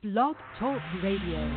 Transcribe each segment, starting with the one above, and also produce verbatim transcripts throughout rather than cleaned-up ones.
Blog Talk Radio.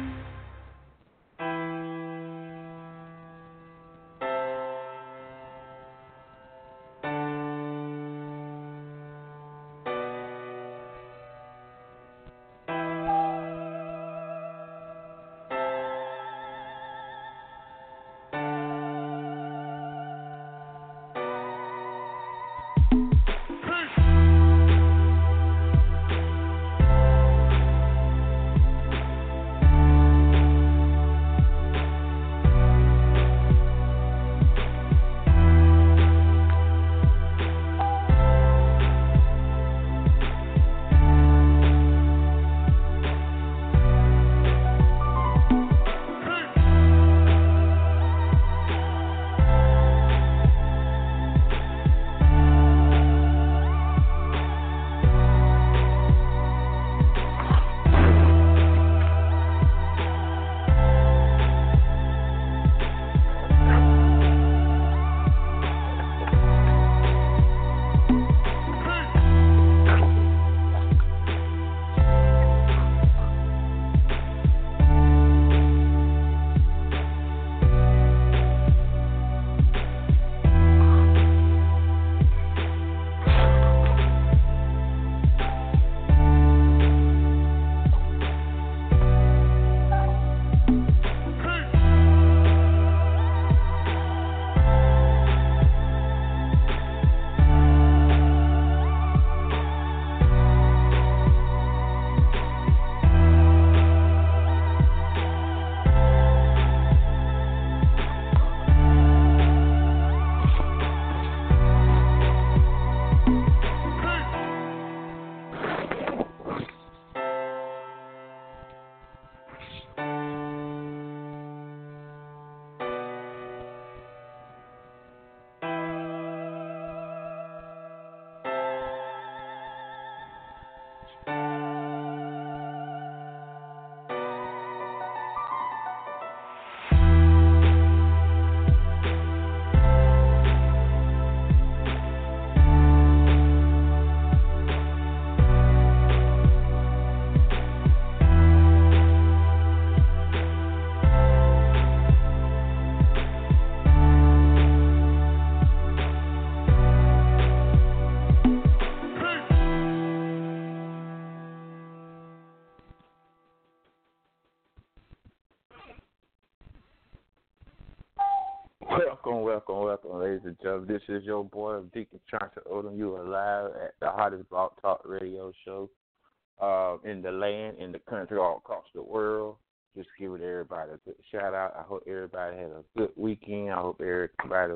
Welcome, welcome, welcome, ladies and gentlemen. This is your boy, Deacon Chauncey Odom. You are live at the hottest Blog Talk radio show uh, in the land, in the country, all across the world. Just giving everybody a good shout out. I hope everybody had a good weekend. I hope everybody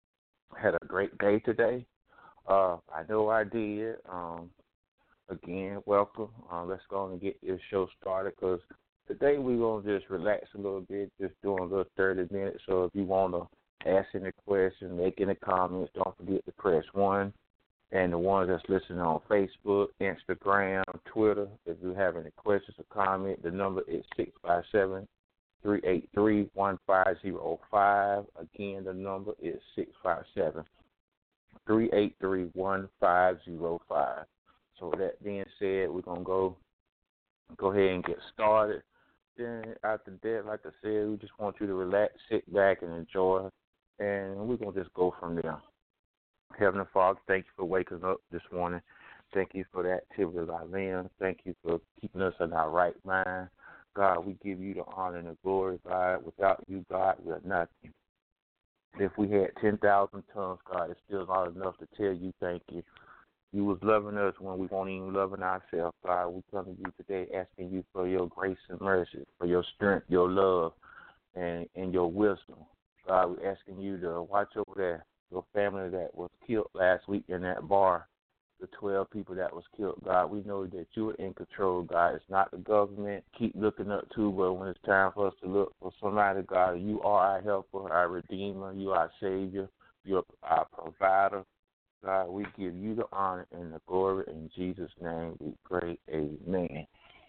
had a great day today. Uh, I know I did. Um, again, welcome. Uh, let's go on and get this show started because today we're going to just relax a little bit, just doing a little thirty minutes. So if you want to ask any questions, make any comments, don't forget to press one. And the ones that's listening on Facebook, Instagram, Twitter, if you have any questions or comments, the number is six five seven, three eight three, one five zero five. Again, the number is six five seven, three eight three, one five zero five. So that being said, we're going to go go ahead and get started. Then after that, like I said, we just want you to relax, sit back, and enjoy. And we're going to just go from there. Heavenly Father, thank you for waking up this morning. Thank you for the activity of our limbs. Thank you for keeping us in our right mind. God, we give you the honor and the glory, God. Without you, God, we're nothing. If we had ten thousand tongues, God, it's still not enough to tell you thank you. You was loving us when we weren't even loving ourselves, God. We come to you today asking you for your grace and mercy, for your strength, your love, and, and your wisdom. God, we're asking you to watch over there, your family that was killed last week in that bar, the twelve people that was killed. God, we know that you are in control, God. It's not the government. Keep looking up to, but when it's time for us to look for somebody, God, you are our helper, our redeemer. You are our savior. You're our provider. God, we give you the honor and the glory. In Jesus' name we pray, amen.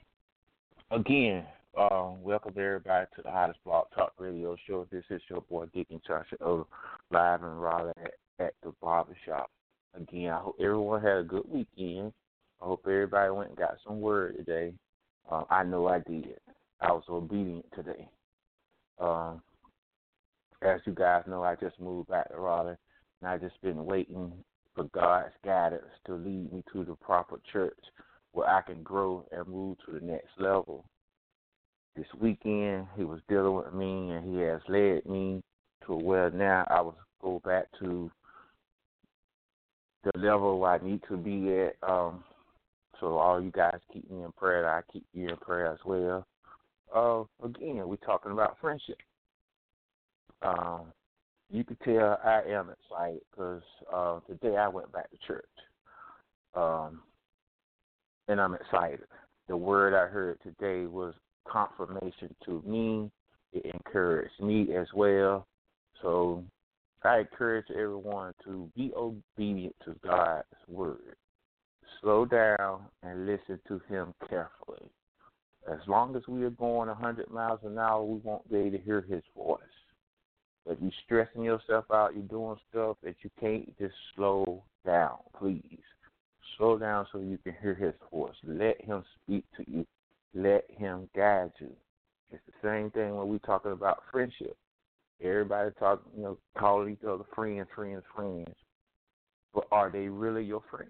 Again, um, welcome everybody to the hottest Blog Talk radio show. This is your boy, Deacon Chauncey Odom, live in Raleigh at, at the barbershop. Again, I hope everyone had a good weekend. I hope everybody went and got some word today. Uh, I know I did. I was obedient today. Um, as you guys know, I just moved back to Raleigh, and I just been waiting for God's guidance to lead me to the proper church where I can grow and move to the next level. This weekend, he was dealing with me, and he has led me to where now I will go back to the level where I need to be at. Um, so all you guys keep me in prayer. I keep you in prayer as well. Uh, again, we're talking about friendship. Um, you can tell I am excited because uh, today I went back to church, um, and I'm excited. The word I heard today was confirmation to me. It encouraged me as well. So I encourage everyone to be obedient to God's word. Slow down and listen to him carefully. As long as we are going one hundred miles an hour, we won't be able to hear his voice. If you're stressing yourself out, you're doing stuff that you can't, just slow down, please. Slow down so you can hear his voice. Let him speak to you. Let him guide you. It's the same thing when we're talking about friendship. Everybody talk, you know, calling each other friends, friends, friends. But are they really your friends?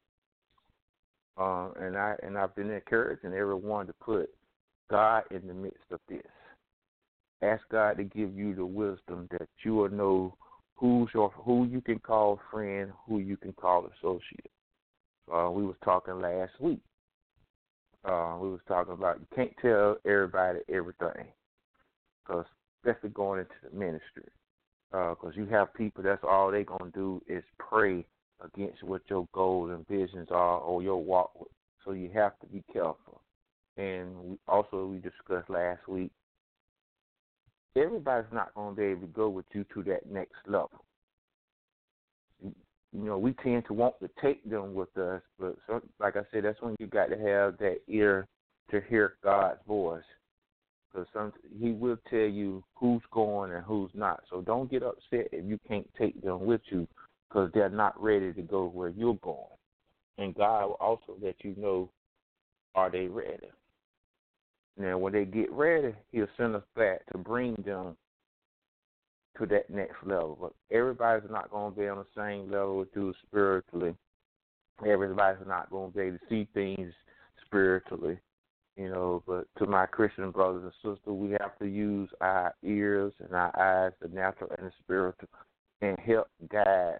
Um, and I and I've been encouraging everyone to put God in the midst of this. Ask God to give you the wisdom that you will know who's your who you can call friend, who you can call associate. Uh, we was talking last week. Uh, we was talking about you can't tell everybody everything, because especially going into the ministry, because uh, you have people that's all they gonna do is pray against what your goals and visions are or your walk with. So you have to be careful. And we, also we discussed last week, everybody's not going to be able to go with you to that next level. You know, we tend to want to take them with us, but so, like I said, that's when you got to have that ear to hear God's voice. Because some, he will tell you who's going and who's not. So don't get upset if you can't take them with you because they're not ready to go where you're going. And God will also let you know, are they ready? Now, when they get ready, he'll send us back to bring them to that next level. But everybody's not going to be on the same level with you spiritually. Everybody's not going to be able to see things spiritually, you know. But to my Christian brothers and sisters, we have to use our ears and our eyes, the natural and the spiritual, and help guide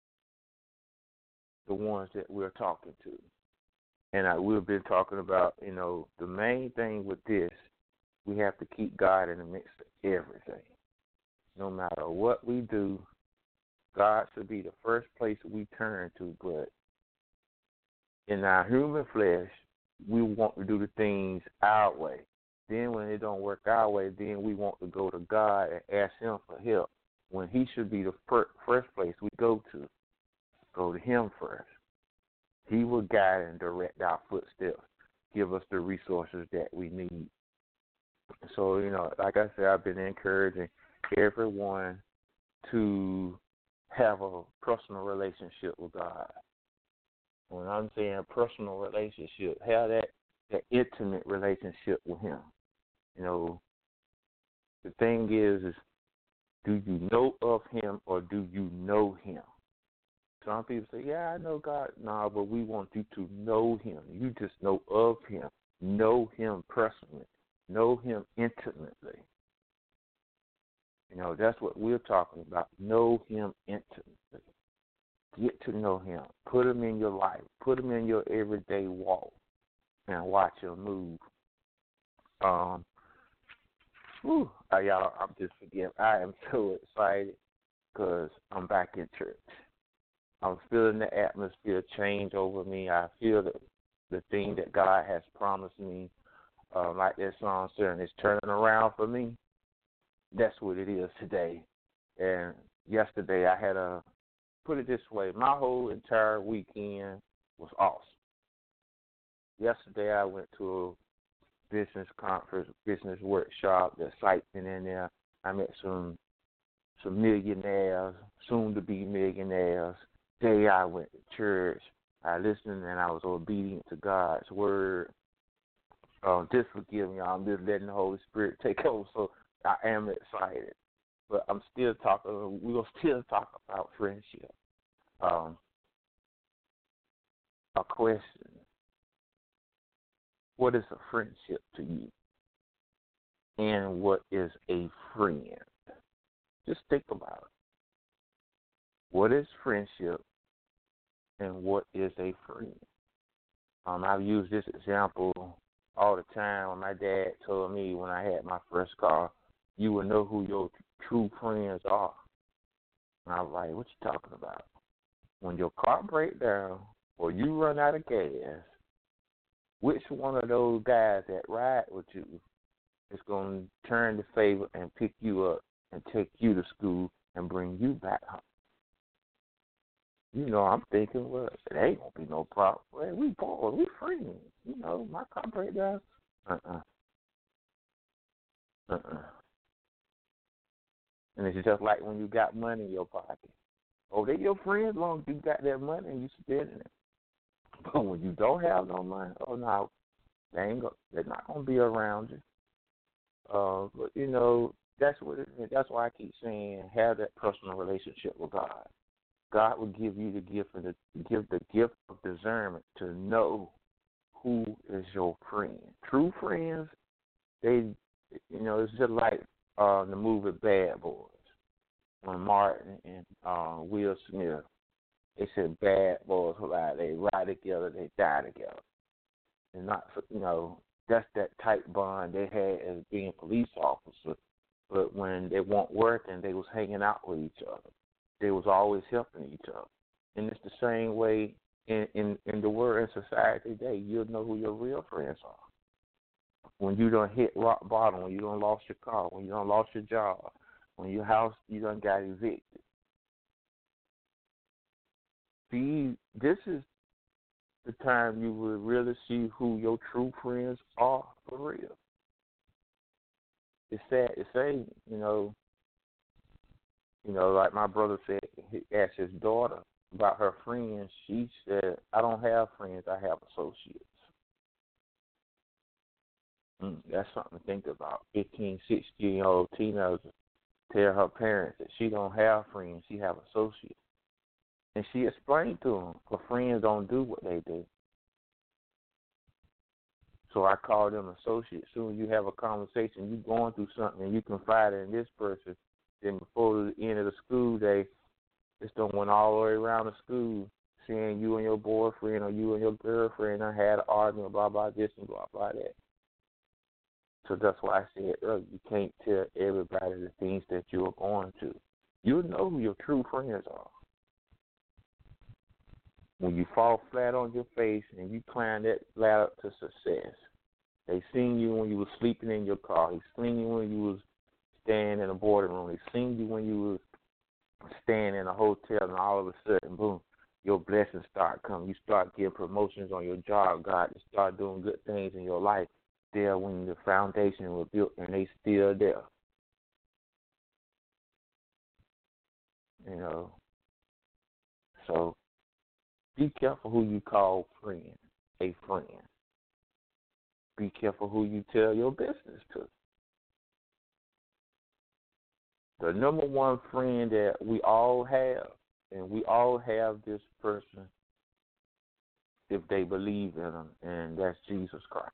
the ones that we're talking to. And I, we've been talking about, you know, the main thing with this, we have to keep God in the midst of everything. No matter what we do, God should be the first place we turn to. But in our human flesh, we want to do the things our way. Then when it don't work our way, then we want to go to God and ask him for help, when he should be the fir- first place we go to. Go to him first. He will guide and direct our footsteps, give us the resources that we need. So, you know, like I said, I've been encouraging everyone to have a personal relationship with God. When I'm saying personal relationship, have that, that intimate relationship with him. You know, the thing is, is do you know of him or do you know him? Some people say, yeah, I know God. No, but we want you to know him. You just know of him. Know him personally. Know him intimately. You know, that's what we're talking about. Know him intimately. Get to know him. Put him in your life. Put him in your everyday walk and watch him move. Um, whew, uh, y'all, I'm just forgetting. I am so excited because I'm back in church. I'm feeling the atmosphere change over me. I feel the, the thing that God has promised me. Uh, like that song said, it's turning around for me. That's what it is today. And yesterday I had a, put it this way, my whole entire weekend was awesome. Yesterday I went to a business conference, business workshop, the site been in there. I met some some millionaires, soon-to-be millionaires. Day I went to church, I listened and I was obedient to God's word. Um, just forgive me. I'm just letting the Holy Spirit take over. So I am excited, but I'm still talking. We're gonna still talk about friendship. Um, a question: what is a friendship to you, and what is a friend? Just think about it. What is friendship, and what is a friend? Um, I've used this example all the time when my dad told me when I had my first car, you will know who your true friends are. And I was like, what you talking about? When your car breaks down or you run out of gas, which one of those guys that ride with you is going to turn the favor and pick you up and take you to school and bring you back home? You know, I'm thinking, well, it ain't going to be no problem. Well, we boys, we friends. You know, my car break down. Uh-uh. Uh-uh. And it's just like when you got money in your pocket. Oh, they your friends as long as you got that money and you spending it. But when you don't have no money, oh, no, they ain't go, they're not going to be around you. Uh, but, you know, that's what it is. That's why I keep saying have that personal relationship with God. God will give you the gift of the give the gift of discernment to know who is your friend. True friends, they, you know, it's just like uh, the movie Bad Boys. When Martin and uh, Will Smith, they said bad boys ride. They ride together, they die together. And not, you know, that's that tight bond they had as being police officers. But when they weren't working, they was hanging out with each other. They was always helping each other. And it's the same way in, in, in the world and society today. You'll know who your real friends are. When you done hit rock bottom, when you done lost your car, when you done lost your job, when your house, you done got evicted. See, this is the time you will really see who your true friends are for real. It's sad to say, you know, you know, like my brother said, he asked his daughter about her friends. She said, I don't have friends, I have associates. Mm, that's something to think about. fifteen, sixteen-year-old teenagers tell her parents that she don't have friends, she have associates. And she explained to them, her friends don't do what they do. So I call them associates. Soon as you have a conversation, you going through something and you confide in this person, then before the end of the school day, it's done went all the way around the school saying you and your boyfriend or you and your girlfriend I had an argument, blah, blah, this and blah, blah, that. So that's why I said earlier, you can't tell everybody the things that you are going to. You'll know who your true friends are. When you fall flat on your face and you climb that ladder to success, they seen you when you was sleeping in your car. They seen you when you was staying in a boarding room. They seen you when you was staying in a hotel, and all of a sudden, boom, your blessings start coming. You start getting promotions on your job. God, you start doing good things in your life. There when the foundation was built, and they still there. You know, so be careful who you call friend, a friend. Be careful who you tell your business to. The number one friend that we all have, and we all have this person if they believe in him, and that's Jesus Christ.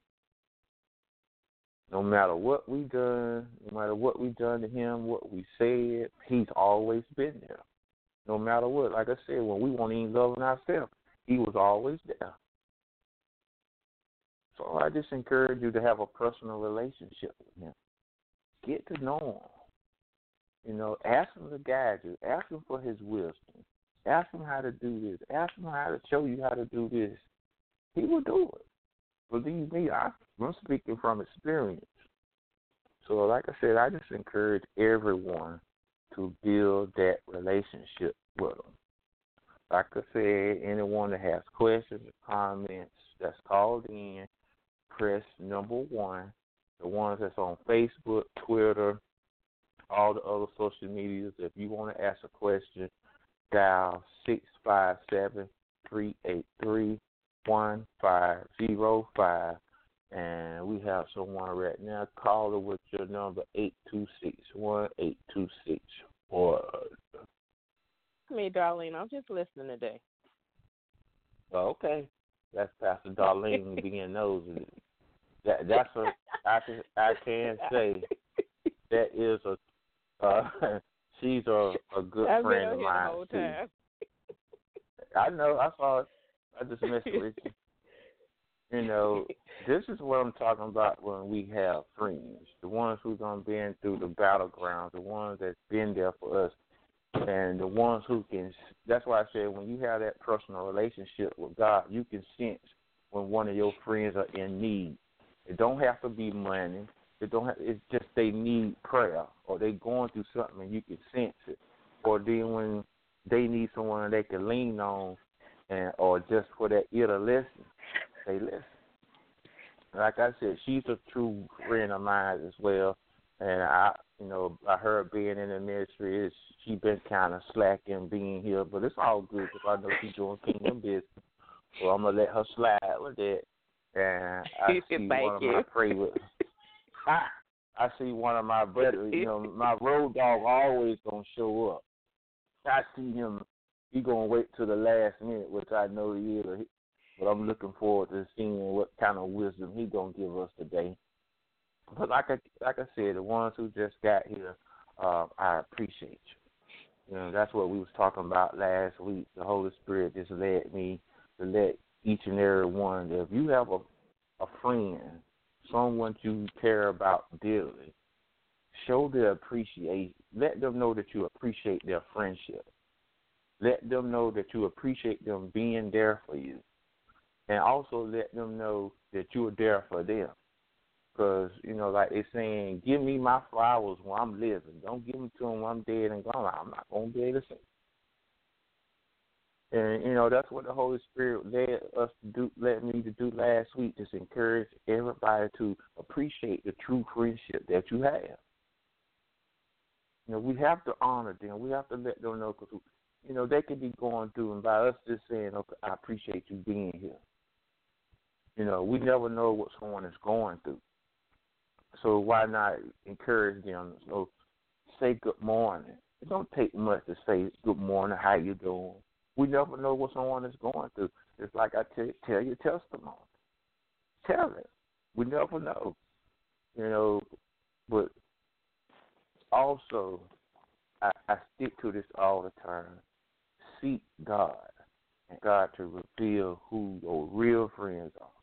No matter what we done, no matter what we done to him, what we said, he's always been there. No matter what, like I said, when we weren't even loving ourselves, he was always there. So I just encourage you to have a personal relationship with him. Get to know him. You know, ask him to guide you. Ask him for his wisdom. Ask him how to do this. Ask him how to show you how to do this. He will do it. Believe me, I'm speaking from experience. So like I said, I just encourage everyone to build that relationship with him. Like I said, anyone that has questions or comments that's called in, press number one. The ones that's on Facebook, Twitter, all the other social medias. If you want to ask a question, dial six five seven, three eight three, one five zero five. And we have someone right now. Caller with your number eight two six one eight two six four. Me, Darlene. I'm just listening today. Oh, okay. That's Pastor Darlene being nosy. That that's a I can I can say that is a uh, she's a, a good I've friend been of here mine the whole too. time. I know. I saw it. I just messed with you. You know, this is what I'm talking about when we have friends, the ones who's gonna been through the battlegrounds, the ones that's been there for us, and the ones who can. That's why I said when you have that personal relationship with God, you can sense when one of your friends are in need. It don't have to be money. It don't. Have, it's just they need prayer, or they going through something, and you can sense it. Or then when they need someone they can lean on, and or just for that ear to listen, they listen. Like I said, she's a true friend of mine as well, and I, you know, by her being in the ministry, is she been kind of slacking being here, but it's all good because I know she's doing kingdom business, so I'm gonna let her slide with that. And I see one of you. my favorites. I, I see one of my brothers. You know, my road dog always gonna show up. I see him. He gonna wait till the last minute, which I know he is. But I'm looking forward to seeing what kind of wisdom he gonna give us today. But like I like I said, the ones who just got here, uh, I appreciate you. You know, that's what we was talking about last week. The Holy Spirit just led me to let each and every one. If you have a a friend, someone you care about dearly, show their appreciation. Let them know that you appreciate their friendship. Let them know that you appreciate them being there for you. And also let them know that you're there for them. Because, you know, like they're saying, give me my flowers when I'm living. Don't give them to them when I'm dead and gone. I'm not going to be able to say. And, you know, that's what the Holy Spirit led us to do, led me to do last week, just encourage everybody to appreciate the true friendship that you have. You know, we have to honor them. We have to let them know, because, you know, they could be going through, and by us just saying, okay, I appreciate you being here. You know, we never know what someone is going through. So why not encourage them? So say good morning. It don't take much to say good morning, how you doing. We never know what someone is going through. It's like I tell, tell your testimony. Tell it. We never know. You know, but also I, I stick to this all the time. Seek God and God to reveal who your real friends are.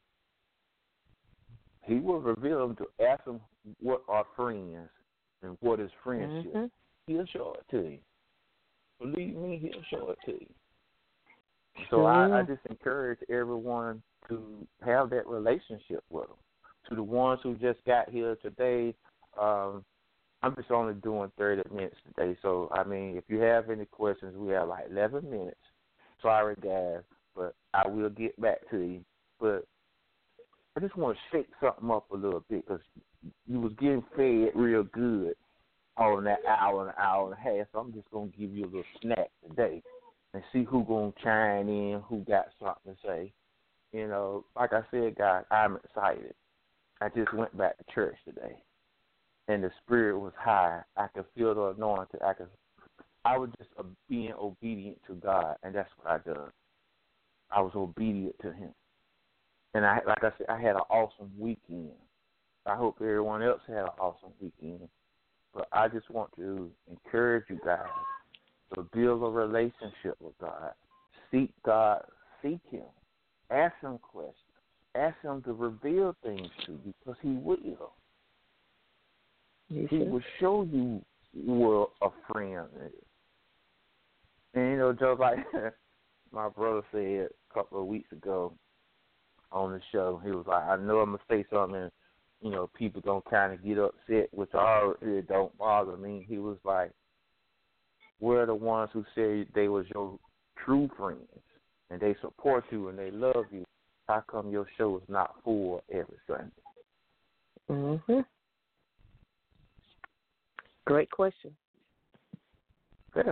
He will reveal them to ask them what are friends and what is friendship. Mm-hmm. He'll show it to you. Believe me, he'll show it to you. So Sure. I, I just encourage everyone to have that relationship with them. To the ones who just got here today, um, I'm just only doing thirty minutes today. So, I mean, if you have any questions, we have like eleven minutes. Sorry, guys, but I will get back to you. But I just want to shake something up a little bit, because you was getting fed real good on that hour and an hour and a half. So I'm just going to give you a little snack today and see who going to chime in, who got something to say. You know, like I said, guys, I'm excited. I just went back to church today, and the spirit was high. I could feel the anointing. I could, I was just uh, being obedient to God, and that's what I done. I was obedient to Him. And I, like I said, I had an awesome weekend. I hope everyone else had an awesome weekend. But I just want to encourage you guys to build a relationship with God. Seek God. Seek Him. Ask Him questions. Ask Him to reveal things to you, because He will. You he should. will show you what a friend is. And, you know, just like my brother said a couple of weeks ago on the show, he was like, I know I'm going to say something, and, you know, people going to kind of get upset, which I it don't bother me. He was like, we're the ones who say they was your true friends, and they support you and they love you. How come your show is not full every Sunday? Mm-hmm. Great question. Yeah.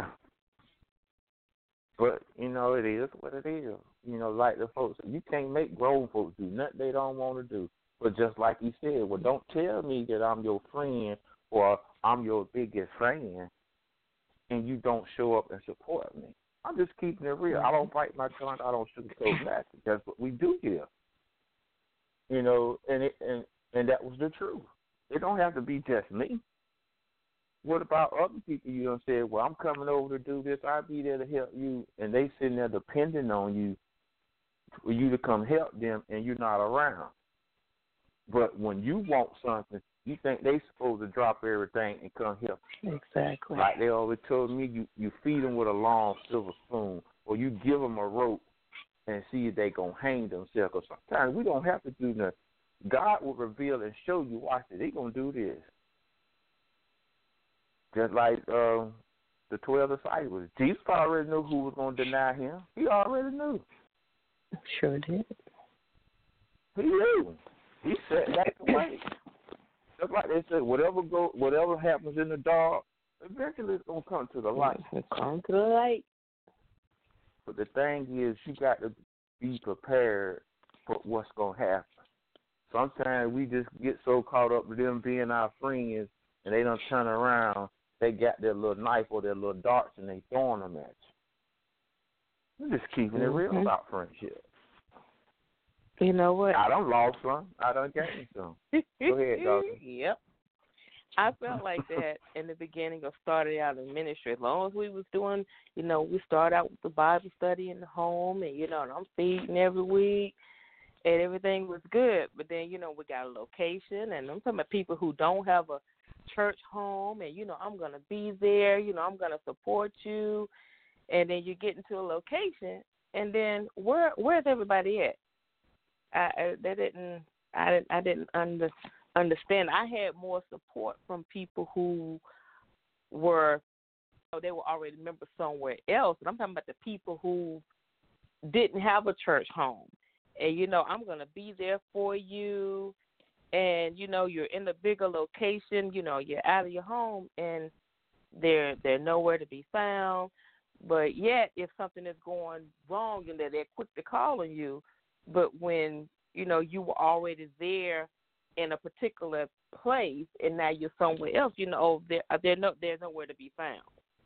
But, you know, it is what it is. You know, like the folks, you can't make grown folks do nothing they don't want to do. But just like you said, well, don't tell me that I'm your friend or I'm your biggest fan and you don't show up and support me. I'm just keeping it real. I don't bite my tongue. I don't sugarcoat nothing. That's what we do here. You know, and it, and and that was the truth. It don't have to be just me. What about other people you done said, well, I'm coming over to do this. I'll be there to help you. And they sitting there depending on you for you to come help them and you're not around. But when you want something, you think they supposed to drop everything and come help you. Exactly. Like they always told me, you, you feed them with a long silver spoon or you give them a rope and see if they going to hang themselves. Because sometimes we don't have to do nothing. God will reveal and show you, watch it, they going to do this. Just like uh, the twelve disciples. Jesus already knew who was going to deny him. He already knew. Sure did. He knew. He sat back away. Just like they said, whatever go, whatever happens in the dark, eventually it's going to come to the light. Come to the light. But the thing is, you got to be prepared for what's going to happen. Sometimes we just get so caught up with them being our friends, and they don't turn around. They got their little knife or their little darts, and they throwing them at you. We're just keeping it real mm-hmm. about friendship. You know what? I done lost some. I done gained some. Go ahead, doctor. Yep. I felt like that in the beginning of starting out in ministry. As long as we was doing, you know, we start out with the Bible study in the home, and you know, and I'm feeding every week, and everything was good. But then, you know, we got a location, and I'm talking about people who don't have a church home, and you know, I'm gonna be there. You know, I'm gonna support you, and then you get into a location, and then where where's everybody at? I, I they didn't I didn't I didn't under, understand. I had more support from people who were oh, they were already members somewhere else, and I'm talking about the people who didn't have a church home. And you know, I'm gonna be there for you, and you know, you're in a bigger location. You know, you're out of your home, and they're they're nowhere to be found. But yet, if something is going wrong, and they're, they're quick to call on you. But when, you know, you were already there in a particular place and now you're somewhere else, you know, there they're no, there's nowhere to be found.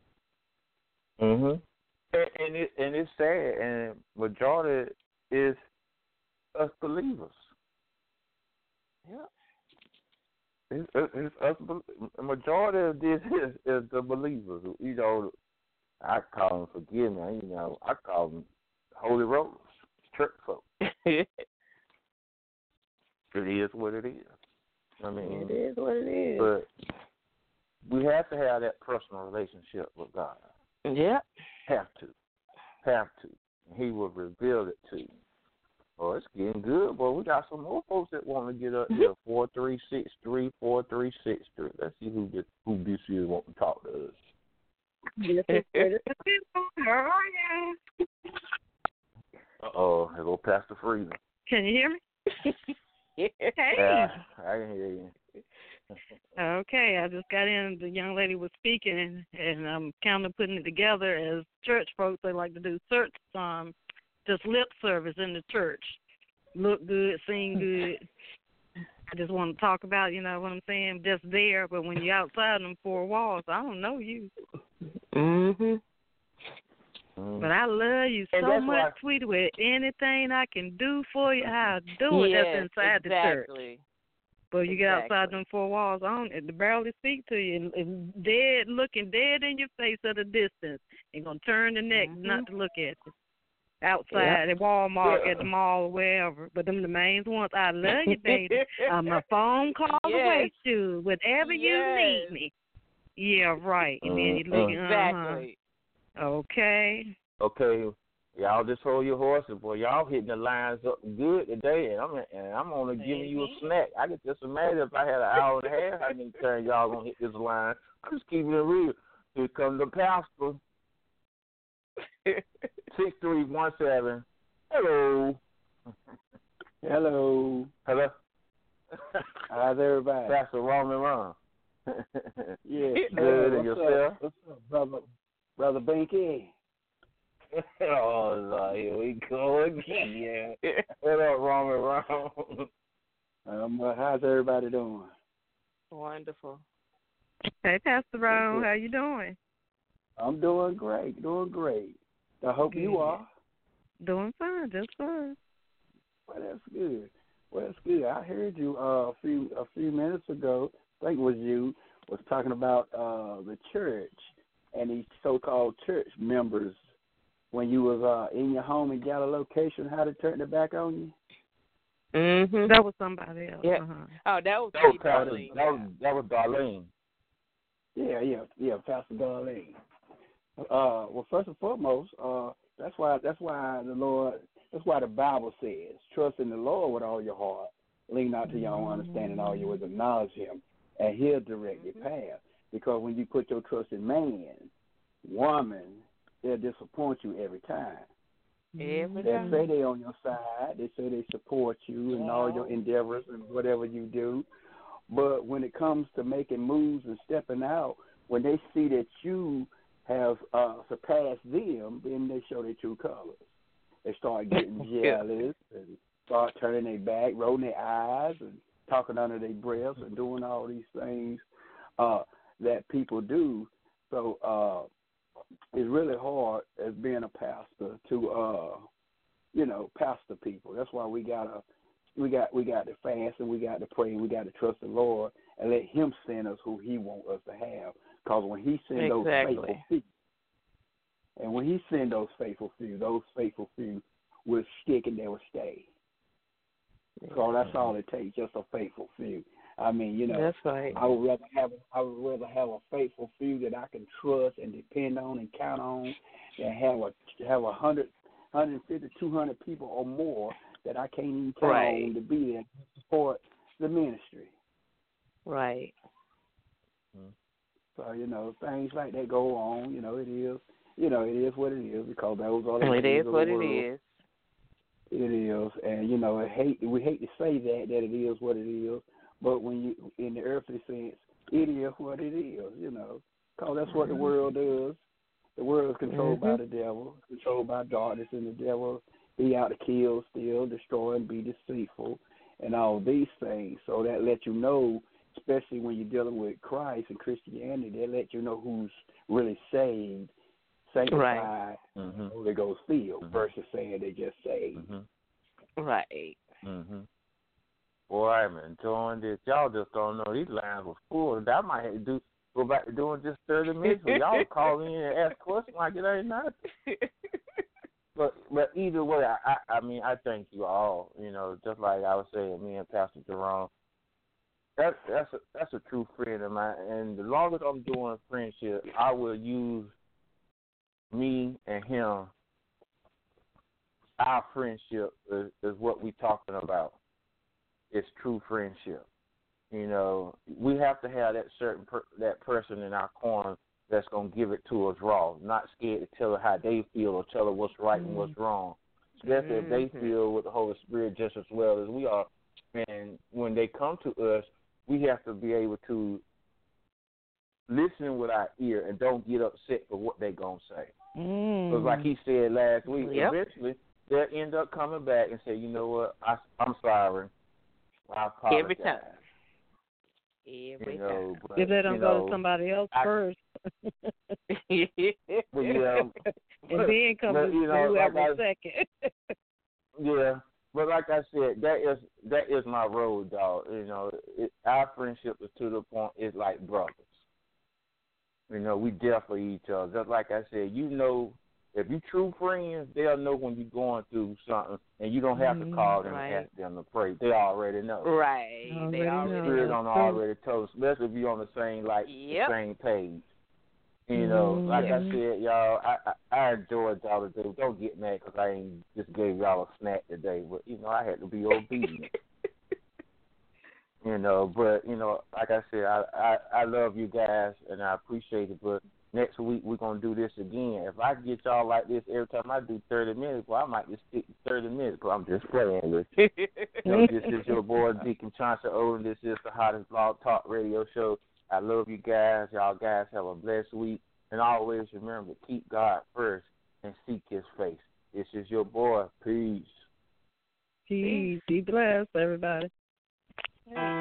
Mhm. And, and it and it's sad, and majority is us believers. Yeah. It's, it's us. The majority of this is, is the believers. You know, I call them, forgive me. You know, I call them holy rollers, church folk. It is what it is. I mean, it is what it is. But we have to have that personal relationship with God. Yeah. Have to. Have to. He will reveal it to you. Oh, it's getting good, boy. We got some more folks that want to get up here. Four three six three four three six three. Let's see who get, who this year want to talk to us. Uh oh, here go Pastor Freedom. Can you hear me? Hey. Yeah, I can hear you. Okay, I just got in. The young lady was speaking, and, and I'm kind of putting it together as church folks. They like to do church, um, just lip service in the church. Look good, sing good. I just want to talk about, you know what I'm saying, just there. But when you're outside them four walls, I don't know you. Mhm. But I love you and so much, why... sweetie. With anything I can do for you, I'll do it. Yes, that's inside exactly. the church. But you get exactly. outside them four walls, I don't it barely speak to you. And, and dead, looking dead in your face at a distance. You're going to turn the neck mm-hmm. not to look at you. Outside yep. at Walmart, yeah. at the mall, or wherever. But them the main ones. I love you, baby. I'm a phone call yes. away, too. Whenever yes. you need me. Yeah, right. And then you look uh, exactly. Uh-huh. Okay. Okay. Y'all just hold your horses, boy. Y'all hitting the lines up good today, and I'm and I'm only giving you a snack. I get just imagine if I had an hour and a half, I didn't turn y'all gonna hit this line. I'm just keeping it real. Here comes the pastor. Six three one seven. Hello. Hello. Hello. How's everybody? Pastor Roman Ron. Yeah. Good, uh, and yourself? Up? What's up, brother? Brother Binky. Oh, Lord, here we go again. What up, Roman Ron? Um, well, how's everybody doing? Wonderful. Hey, Pastor Brown, how you doing? I'm doing great, doing great. I hope Good. you are. Doing fine, just fine. Well, that's good. Well, that's good. I heard you uh, a few a few minutes ago. I think it was you was talking about uh, the church and these so-called church members when you was uh, in your home and got a location, how to turn it back on you. Mhm. That was somebody else. Yeah. Uh-huh. Oh, that was That was me, Pastor, Darlene. that was that was Darlene. Yeah, yeah, yeah, Pastor Darlene. Uh, well, first and foremost, uh, that's why that's why the Lord, that's why the Bible says, trust in the Lord with all your heart, lean not to your own understanding, all your ways acknowledge Him, and He'll direct your path. Because when you put your trust in man, woman, they'll disappoint you every time. Every They time. say they on your side. They say they support you in all your endeavors and whatever you do. But when it comes to making moves and stepping out, when they see that you have uh, surpassed them, then they show their true colors. They start getting jealous and start turning their back, rolling their eyes, and talking under their breaths and doing all these things uh, that people do. So uh, it's really hard as being a pastor to, uh, you know, pastor people. That's why we gotta, we got, we got to fast and we got to pray and we got to trust the Lord and let Him send us who He wants us to have. Because when He sends Exactly. those faithful few, and when He sends those faithful few, those faithful few will stick and they will stay. So that's all it takes, just a faithful few. I mean, you know, That's right. I would rather have I would rather have a faithful few that I can trust and depend on and count on than have a have a hundred, hundred fifty, two hundred people or more that I can't even count Right. on to be there to support the ministry. Right. So, you know, things like that go on. You know, it is, you know, it is what it is because those are the It things is of what the it world. is. It is, and you know, I hate we hate to say that that it is what it is, but when you in the earthly sense, it is what it is. You know, because that's what the world does. The world is controlled Mm-hmm. by the devil, controlled by darkness, and the devil be out to kill, steal, destroy, and be deceitful, and all these things. So that lets you know, especially when you're dealing with Christ and Christianity, that lets you know who's really saved, sanctified, Right. Mm-hmm. Holy Ghost filled, Mhm. versus saying they just saved. Mm-hmm. Right. Mm-hmm. Boy, I'm enjoying this. Y'all just don't know these lines were full. I might have to do go back to doing just thirty minutes. So y'all call in and ask questions like it ain't nothing. But but either way, I, I I mean I thank you all. You know, just like I was saying, me and Pastor Jerome. That's that's a, that's a true friend of mine. And the longest I'm doing friendship, I will use me and him. Our friendship is, is what we talking about. It's true friendship. You know, we have to have that certain per, that person in our corner that's gonna give it to us raw, not scared to tell her how they feel or tell her what's right and what's wrong. Especially if they Mhm. feel with the Holy Spirit just as well as we are. And when they come to us, we have to be able to listen with our ear and don't get upset for what they gonna say. Mm. Because like he said last week, Yep. eventually they'll end up coming back and say, you know what, I, I'm sorry. I apologize. Every time. Every You know, but, If they don't you go know, to somebody else I, first. time. well, yeah, And then come but, to you know, whoever like I, second. yeah, but like I said, that is that is my road, dog. You know, it, our friendship is to the point it's like brothers. You know, we there for each other. Just like I said, you know, if you true friends, they'll know when you're going through something, and you don't have to call them Right. and ask them to pray. They already know. Right. Already They know. already Spirit that's on true. already told, especially if you're on the same like Yep. the same page. You know, like I Mhm. said, y'all, I, I I enjoyed y'all today. Don't get mad because I ain't just gave y'all a snack today, but you know I had to be obedient. You know, but you know, like I said, I, I I love you guys and I appreciate it. But next week we're gonna do this again. If I get y'all like this every time I do thirty minutes, well, I might just stick to thirty minutes. But I'm just playing with you. You know, this is your boy Deacon Chauncey Odom. This is the hottest blog talk radio show. I love you guys. Y'all guys have a blessed week. And always remember, keep God first and seek His face. This is your boy. Peace. Peace. Be blessed, everybody. Hey.